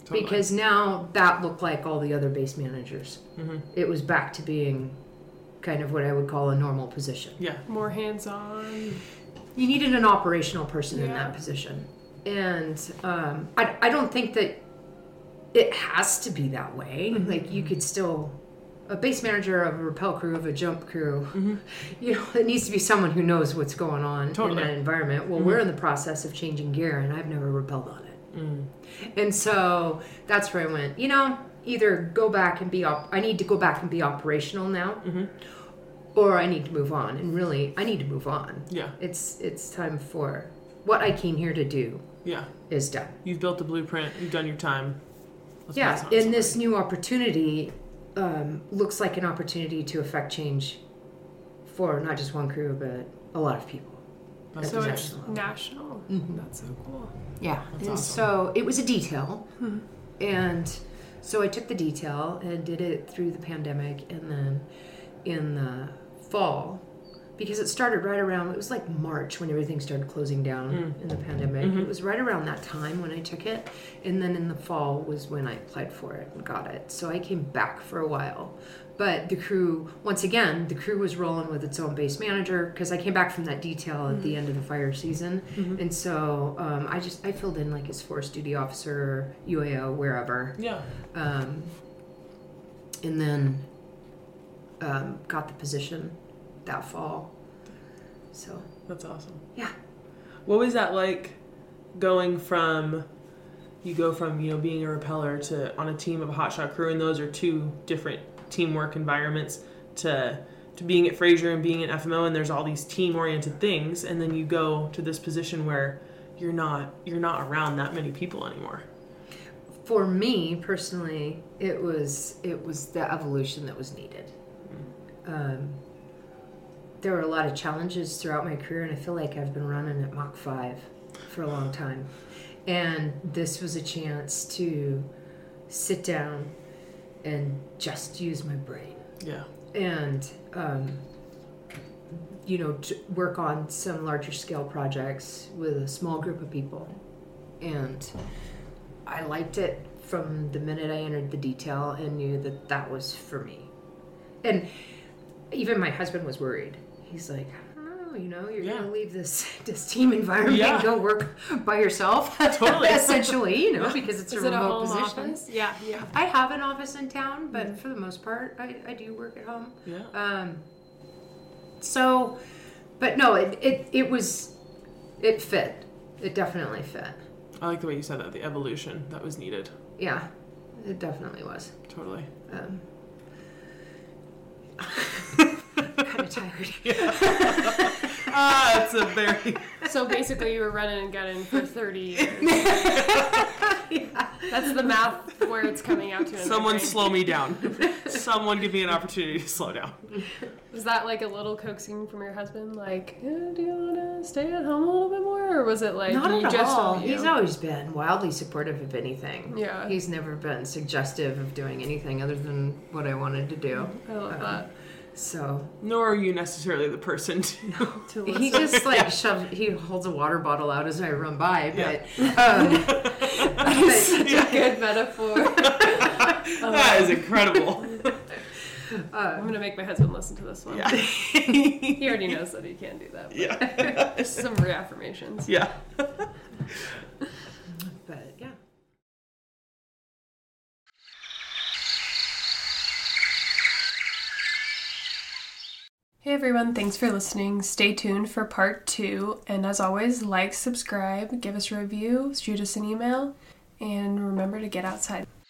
Totally. Because now that looked like all the other base managers. Mm-hmm. It was back to being kind of what I would call a normal position. Yeah. More hands-on. You needed an operational person in Yeah. that position. And I don't think that it has to be that way. Mm-hmm. Like, you could still... A base manager of a rappel crew, of a jump crew, Mm-hmm. It needs to be someone who knows what's going on Totally. in that environment. Well, we're in the process of changing gear, and I've never rappelled on it. Mm. And so that's where I went, either go back and I need to go back and be operational now, Mm-hmm. or I need to move on. And really, I need to move on. Yeah. It's time for what I came here to do Yeah. is done. You've built the blueprint. You've done your time. Let's Yeah, pass on to and this somebody. new opportunity looks like an opportunity to affect change for not just one crew, but a lot of people. That's So it's awesome. national. Mhm. That's so cool. Yeah, That's and awesome. so it was a detail, Hmm. and so I took the detail and did it through the pandemic, and then in the fall, because it started right around, it was like March when everything started closing down in the pandemic. Mhm. It was right around that time when I took it, and then in the fall was when I applied for it and got it. So I came back for a while. But the crew, once again, the crew was rolling with its own base manager, because I came back from that detail at the end of the fire season. Mhm. And so I filled in like as force duty officer, UAO, wherever. Yeah. And then got the position that fall. So That's awesome. yeah. What was that like going from, you go from, being a repeller to on a team of a hotshot crew, and those are two different teamwork environments, to being at Fraser and being at FMO, and there's all these team-oriented things, and then you go to this position where you're not around that many people anymore. For me personally, it was the evolution that was needed. There were a lot of challenges throughout my career, and I feel like I've been running at Mach 5 for a long time. And this was a chance to sit down and just use my brain. Yeah. And, to work on some larger scale projects with a small group of people. And I liked it from the minute I entered the detail and knew that that was for me. And even my husband was worried. He's like, you're Yeah. going to leave this team environment Yeah. and go work by yourself. Totally. Essentially, because it's Is a it a remote home position. office? Yeah. I have an office in town, but for the most part, I do work at home. Yeah. But no, it fit. It definitely fit. I like the way you said that, the evolution that was needed. Yeah, it definitely was. Totally. Kind of tired. It's a very... So basically, you were running and gunning for 30 years. Yeah. That's the math where it's coming out to. in my Someone brain. slow me down. Someone give me an opportunity to slow down. Was that like a little coaxing from your husband? Like, do you want to stay at home a little bit more? Or was it like, Not you at just all. don't, He's always been wildly supportive of anything. Yeah. He's never been suggestive of doing anything other than what I wanted to do. I love that. So Nor are you necessarily the person to... To listen. he just like he holds a water bottle out as I run by, but Such a good metaphor. That is incredible. I'm going to make my husband listen to this one. Yeah. He already knows that he can't do that. But Yeah. some reaffirmations. Yeah. but yeah. Hey everyone, thanks for listening. Stay tuned for part 2. And as always, like, subscribe, give us a review, shoot us an email, and remember to get outside.